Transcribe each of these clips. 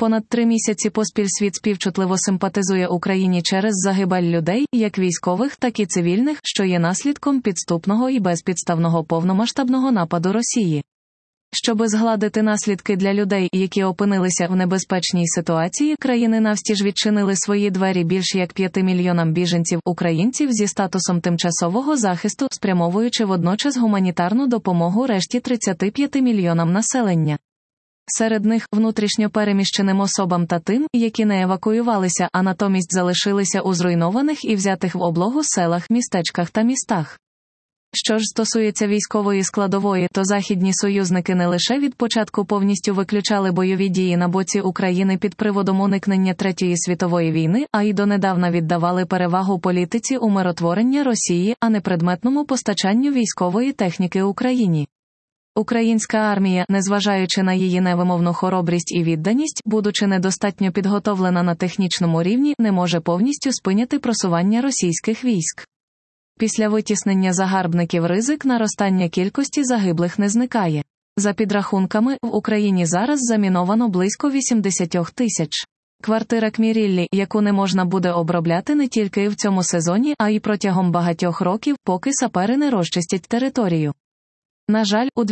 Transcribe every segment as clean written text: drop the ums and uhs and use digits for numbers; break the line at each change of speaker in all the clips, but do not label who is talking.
Понад 3 місяці поспіль світ співчутливо симпатизує Україні через загибель людей, як військових, так і цивільних, що є наслідком підступного і безпідставного повномасштабного нападу Росії. Щоби згладити наслідки для людей, які опинилися в небезпечній ситуації, країни навстіж відчинили свої двері більш як 5 мільйонам біженців-українців зі статусом тимчасового захисту, спрямовуючи водночас гуманітарну допомогу решті 35 мільйонам населення. Серед них – внутрішньо переміщеним особам та тим, які не евакуювалися, а натомість залишилися у зруйнованих і взятих в облогу селах, містечках та містах. Що ж стосується військової складової, то західні союзники не лише від початку повністю виключали бойові дії на боці України під приводом уникнення Третьої світової війни, а й донедавна віддавали перевагу політиці умиротворення Росії, а не предметному постачанню військової техніки Україні. Українська армія, незважаючи на її невимовну хоробрість і відданість, будучи недостатньо підготовлена на технічному рівні, не може повністю спиняти просування російських військ. Після витіснення загарбників ризик наростання кількості загиблих не зникає. За підрахунками, в Україні зараз заміновано близько 80 тисяч. Квартира Кміріллі, яку не можна буде обробляти не тільки в цьому сезоні, а й протягом багатьох років, поки сапери не розчистять територію. На жаль, у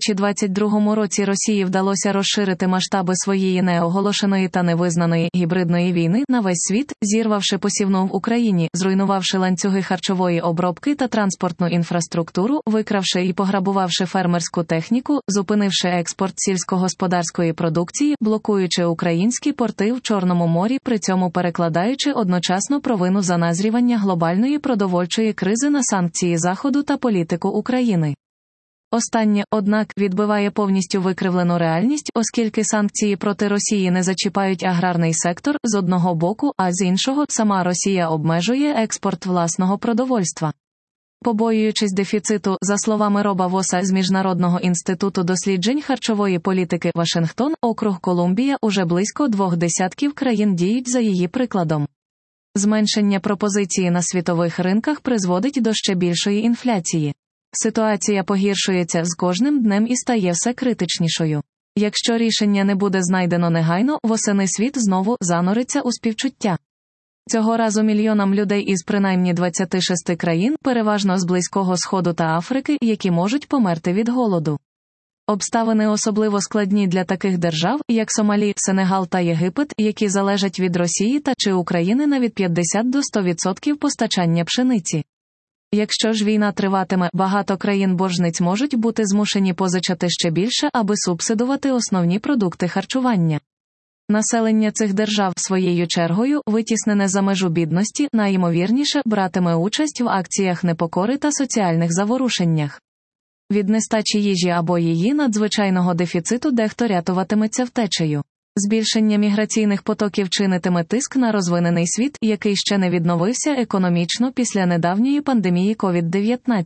2022 році Росії вдалося розширити масштаби своєї неоголошеної та невизнаної гібридної війни на весь світ, зірвавши посівну в Україні, зруйнувавши ланцюги харчової обробки та транспортну інфраструктуру, викравши і пограбувавши фермерську техніку, зупинивши експорт сільськогосподарської продукції, блокуючи українські порти в Чорному морі, при цьому перекладаючи одночасно провину за назрівання глобальної продовольчої кризи на санкції Заходу та політику України. Останнє, однак, відбиває повністю викривлену реальність, оскільки санкції проти Росії не зачіпають аграрний сектор, з одного боку, а з іншого, сама Росія обмежує експорт власного продовольства. Побоюючись дефіциту, за словами Роба Воса з Міжнародного інституту досліджень харчової політики Вашингтон, округ Колумбія, уже близько 20 країн діють за її прикладом. Зменшення пропозиції на світових ринках призводить до ще більшої інфляції. Ситуація погіршується з кожним днем і стає все критичнішою. Якщо рішення не буде знайдено негайно, восени світ знову зануриться у співчуття. Цього разу мільйонам людей із принаймні 26 країн, переважно з Близького Сходу та Африки, які можуть померти від голоду. Обставини особливо складні для таких держав, як Сомалі, Сенегал та Єгипет, які залежать від Росії та чи України на від 50 до 100% постачання пшениці. Якщо ж війна триватиме, багато країн-боржниць можуть бути змушені позичати ще більше, аби субсидувати основні продукти харчування. Населення цих держав, своєю чергою, витіснене за межу бідності, найімовірніше, братиме участь в акціях непокори та соціальних заворушеннях. Від нестачі їжі або її надзвичайного дефіциту дехто рятуватиметься втечею. Збільшення міграційних потоків чинитиме тиск на розвинений світ, який ще не відновився економічно після недавньої пандемії COVID-19.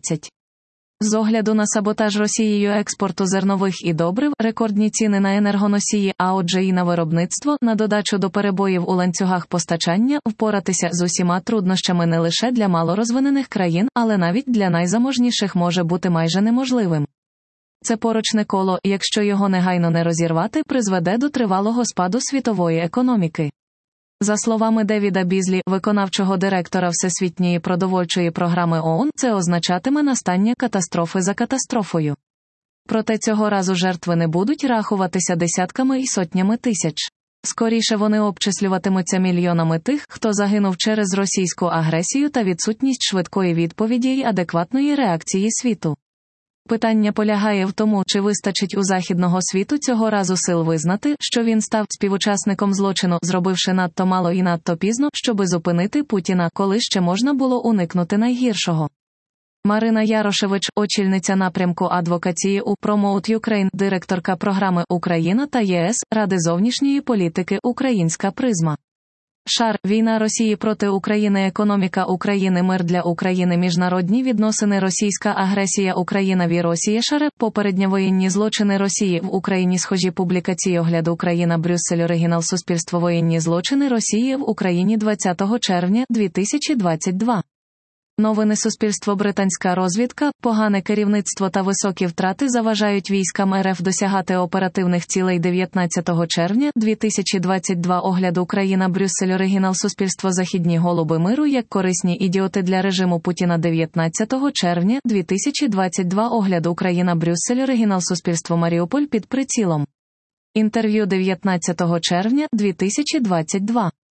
З огляду на саботаж Росією експорту зернових і добрив, рекордні ціни на енергоносії, а отже і на виробництво, на додачу до перебоїв у ланцюгах постачання, впоратися з усіма труднощами не лише для малорозвинених країн, але навіть для найзаможніших може бути майже неможливим. Це порочне коло, якщо його негайно не розірвати, призведе до тривалого спаду світової економіки. За словами Девіда Бізлі, виконавчого директора Всесвітньої продовольчої програми ООН, це означатиме настання катастрофи за катастрофою. Проте цього разу жертви не будуть рахуватися десятками і сотнями тисяч. Скоріше вони обчислюватимуться мільйонами тих, хто загинув через російську агресію та відсутність швидкої відповіді й адекватної реакції світу. Питання полягає в тому, чи вистачить у західного світу цього разу сил визнати, що він став співучасником злочину, зробивши надто мало і надто пізно, щоби зупинити Путіна, коли ще можна було уникнути найгіршого. Марина Ярошевич, очільниця напрямку адвокації у Promote Ukraine, директорка програми «Україна та ЄС» Ради зовнішньої політики «Українська призма». Шар, війна Росії проти України, економіка України, мир для України, міжнародні відносини, російська агресія, Україна, Росія, Шаре, попередня воєнні злочини Росії в Україні, схожі публікації, огляд Україна, Брюссель, оригінал, суспільство, воєнні злочини Росії в Україні 20 червня 2022. Новини Суспільство. Британська розвідка, погане керівництво та високі втрати заважають військам РФ досягати оперативних цілей. 19 червня 2022 огляд Україна Брюссель. Оригінал. Суспільство. Західні голуби миру як корисні ідіоти для режиму Путіна. 19 червня 2022 огляд Україна Брюссель. Оригінал. Суспільство. Маріуполь під прицілом. Інтерв'ю. 19 червня 2022.